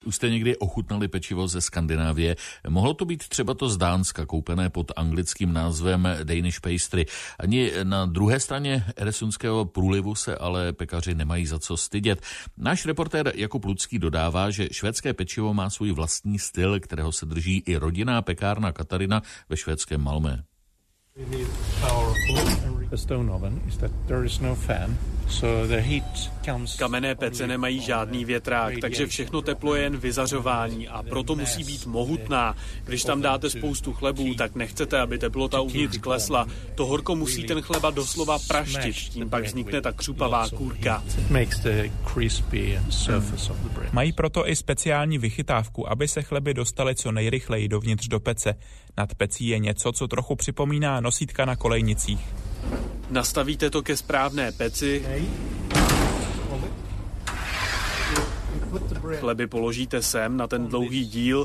Už jste někdy ochutnali pečivo ze Skandinávie? Mohlo to být třeba to z Dánska, koupené pod anglickým názvem Danish pastry. Ani na druhé straně Eresundského průlivu se ale pekaři nemají za co stydět. Náš reportér Jakub Lucký dodává, že švédské pečivo má svůj vlastní styl, kterého se drží i rodinná pekárna Katarina ve švédském Malmö. Kamenné pece nemají žádný větrák, takže všechno teplo je jen vyzařování a proto musí být mohutná. Když tam dáte spoustu chlebů, tak nechcete, aby teplota uvnitř klesla. To horko musí ten chleba doslova praštit, tím pak vznikne ta křupavá kůrka. Mají proto i speciální vychytávku, aby se chleby dostaly co nejrychleji dovnitř do pece. Nad pecí je něco, co trochu připomíná nosítka na kolejnicích. Nastavíte to ke správné peci, chleby položíte sem na ten dlouhý díl,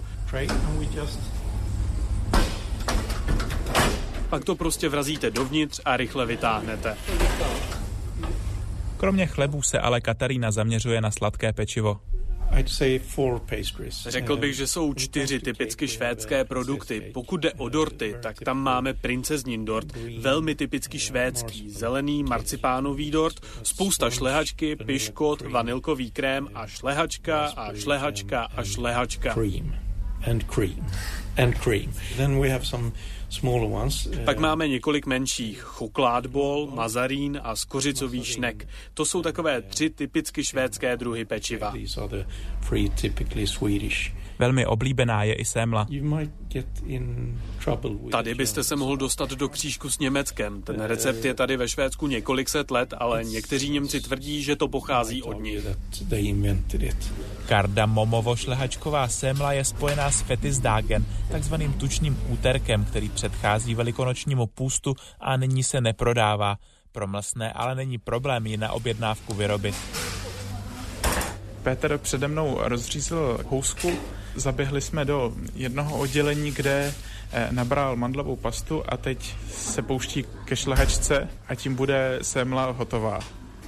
pak to prostě vrazíte dovnitř a rychle vytáhnete. Kromě chlebů se ale Katarína zaměřuje na sladké pečivo. Řekl bych, že jsou 4 typicky švédské produkty. Pokud jde o dorty, tak tam máme princeznin dort, velmi typicky švédský, zelený marcipánový dort, spousta šlehačky, piškot, vanilkový krém a šlehačka a šlehačka a šlehačka. Pak máme několik menších, chokládbol, mazarín a skořicový šnek. To jsou takové 3 typicky švédské druhy pečiva. Velmi oblíbená je i sémla. Tady byste se mohl dostat do křížku s Německem. Ten recept je tady ve Švédsku několik set let, ale někteří Němci tvrdí, že to pochází od nich. Kardamomovo-šlehačková sémla je spojená s fetisdagen, takzvaným tučným úterkem, který předchází velikonočnímu půstu a nyní se neprodává. Promlsné ale není problém ji na objednávku vyrobit. Petr přede mnou rozřízl housku, zaběhli jsme do jednoho oddělení, kde nabral mandlovou pastu a teď se pouští ke šlehačce a tím bude sémla hotová.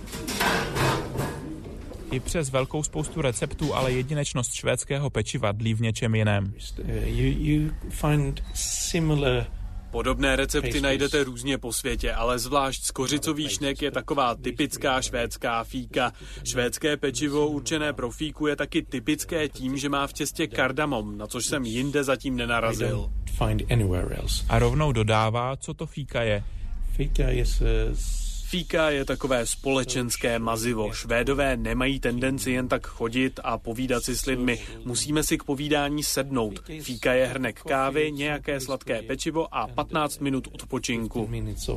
I přes velkou spoustu receptů, ale jedinečnost švédského pečiva dlí v něčem jiném. Podobné recepty najdete různě po světě, ale zvlášť skořicový šnek je taková typická švédská fíka. Švédské pečivo určené pro fíku je taky typické tím, že má v těstě kardamom, na což jsem jinde zatím nenarazil. A rovnou dodává, co to fíka je. Fíka je takové společenské mazivo. Švédové nemají tendenci jen tak chodit a povídat si s lidmi. Musíme si k povídání sednout. Fíka je hrnek kávy, nějaké sladké pečivo a 15 minut odpočinku.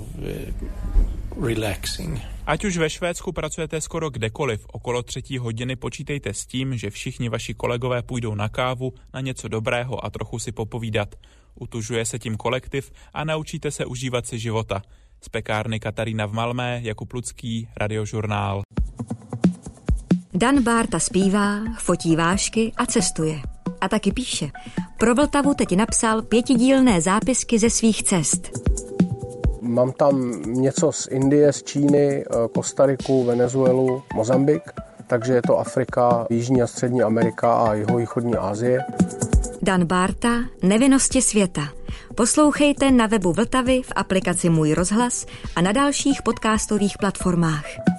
Ať už ve Švédsku pracujete skoro kdekoliv, okolo 3. hodiny počítejte s tím, že všichni vaši kolegové půjdou na kávu, na něco dobrého a trochu si popovídat. Utužuje se tím kolektiv a naučíte se užívat si života. Z pekárny Katarina v Malmö, Jakub Lucký, Radiožurnál. Dan Bárta zpívá, fotí vášky a cestuje. A taky píše. Pro Vltavu teď napsal 5dílné zápisky ze svých cest. Mám tam něco z Indie, z Číny, Kostariku, Venezuelu, Mozambik, takže je to Afrika, Jižní a Střední Amerika a jihovýchodní Asie. Dan Bárta, Nevinnosti světa. Poslouchejte na webu Vltavy, v aplikaci Můj rozhlas a na dalších podcastových platformách.